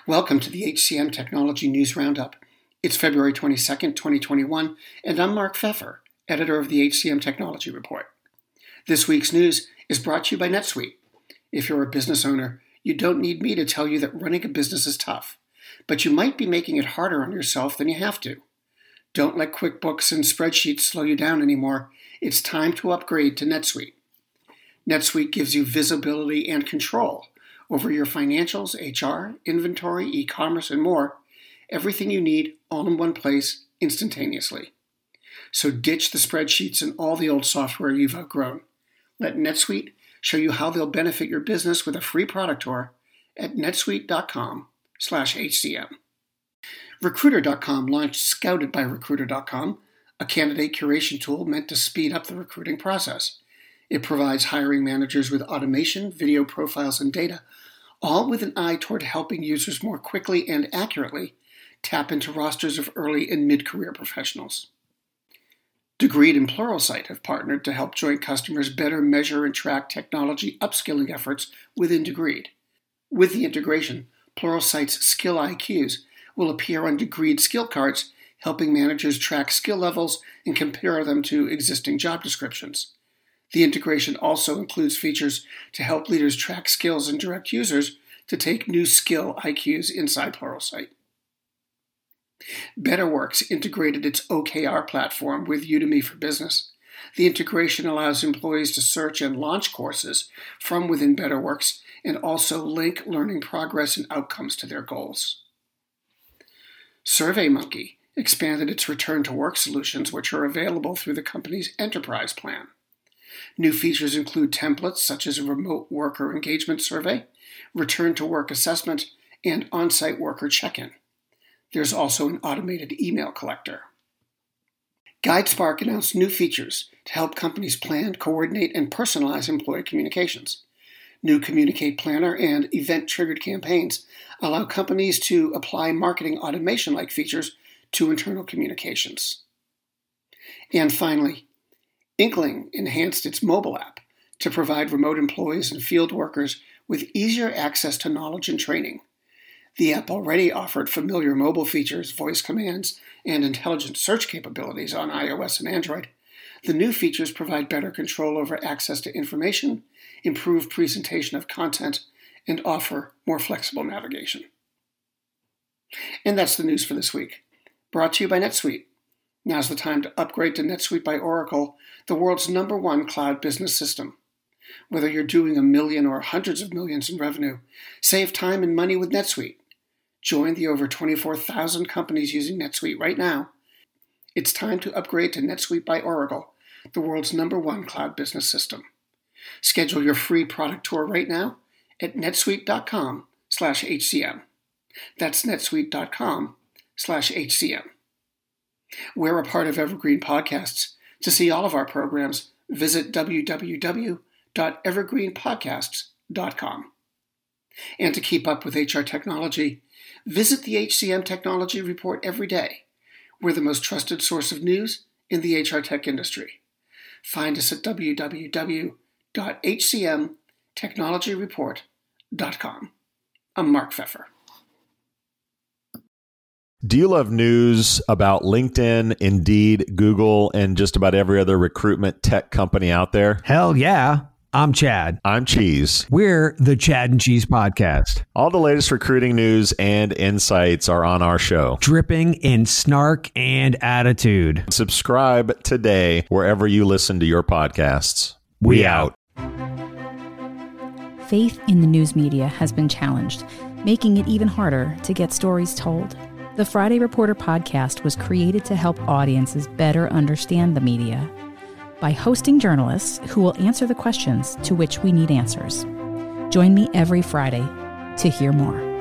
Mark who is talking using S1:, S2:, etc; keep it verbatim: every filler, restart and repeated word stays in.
S1: Welcome to the H C M Technology News Roundup. It's February twenty-second, twenty twenty-one, and I'm Mark Pfeffer, editor of the H C M Technology Report. This week's news is brought to you by NetSuite. If you're a business owner, you don't need me to tell you that running a business is tough, but you might be making it harder on yourself than you have to. Don't let QuickBooks and spreadsheets slow you down anymore. It's time to upgrade to NetSuite. NetSuite gives you visibility and control over your financials, H R, inventory, e-commerce, and more. Everything you need all in one place instantaneously. So ditch the spreadsheets and all the old software you've outgrown. Let NetSuite show you how they'll benefit your business with a free product tour at netsuite.com slash HCM. Recruiter dot com launched Scouted by Recruiter dot com, a candidate curation tool meant to speed up the recruiting process. It provides hiring managers with automation, video profiles, and data, all with an eye toward helping users more quickly and accurately tap into rosters of early and mid-career professionals. Degreed and Pluralsight have partnered to help joint customers better measure and track technology upskilling efforts within Degreed. With the integration, Pluralsight's Skill I Qs will appear on Degreed skill cards, helping managers track skill levels and compare them to existing job descriptions. The integration also includes features to help leaders track skills and direct users to take new skill I Qs inside Pluralsight. BetterWorks integrated its O K R platform with Udemy for Business. The integration allows employees to search and launch courses from within BetterWorks and also link learning progress and outcomes to their goals. SurveyMonkey expanded its return-to-work solutions, which are available through the company's enterprise plan. New features include templates such as a remote worker engagement survey, return-to-work assessment, and on-site worker check-in. There's also an automated email collector. GuideSpark announced new features to help companies plan, coordinate, and personalize employee communications. New Communicate Planner and event-triggered campaigns allow companies to apply marketing automation-like features to internal communications. And finally, Inkling enhanced its mobile app to provide remote employees and field workers with easier access to knowledge and training. The app already offered familiar mobile features, voice commands, and intelligent search capabilities on iOS and Android. The new features provide better control over access to information, improved presentation of content, and offer more flexible navigation. And that's the news for this week. Brought to you by NetSuite. Now's the time to upgrade to NetSuite by Oracle, the world's number one cloud business system. Whether you're doing a million or hundreds of millions in revenue, save time and money with NetSuite. Join the over twenty-four thousand companies using NetSuite right now. It's time to upgrade to NetSuite by Oracle, the world's number one cloud business system. Schedule your free product tour right now at netsuite.com slash HCM. That's netsuite.com slash HCM. We're a part of Evergreen Podcasts. To see all of our programs, visit w w w dot evergreen podcasts dot com. And to keep up with H R technology, visit the H C M Technology Report every day. We're the most trusted source of news in the H R tech industry. Find us at w w w dot h c m technology report dot com. I'm Mark Pfeffer.
S2: Do you love news about LinkedIn, Indeed, Google, and just about every other recruitment tech company out there?
S3: Hell yeah. I'm Chad.
S2: I'm Cheese.
S3: We're the Chad and Cheese Podcast.
S2: All the latest recruiting news and insights are on our show.
S3: Dripping in snark and attitude.
S2: Subscribe today wherever you listen to your podcasts. We, we out.
S4: Faith in the news media has been challenged, making it even harder to get stories told. The Friday Reporter podcast was created to help audiences better understand the media by hosting journalists who will answer the questions to which we need answers. Join me every Friday to hear more.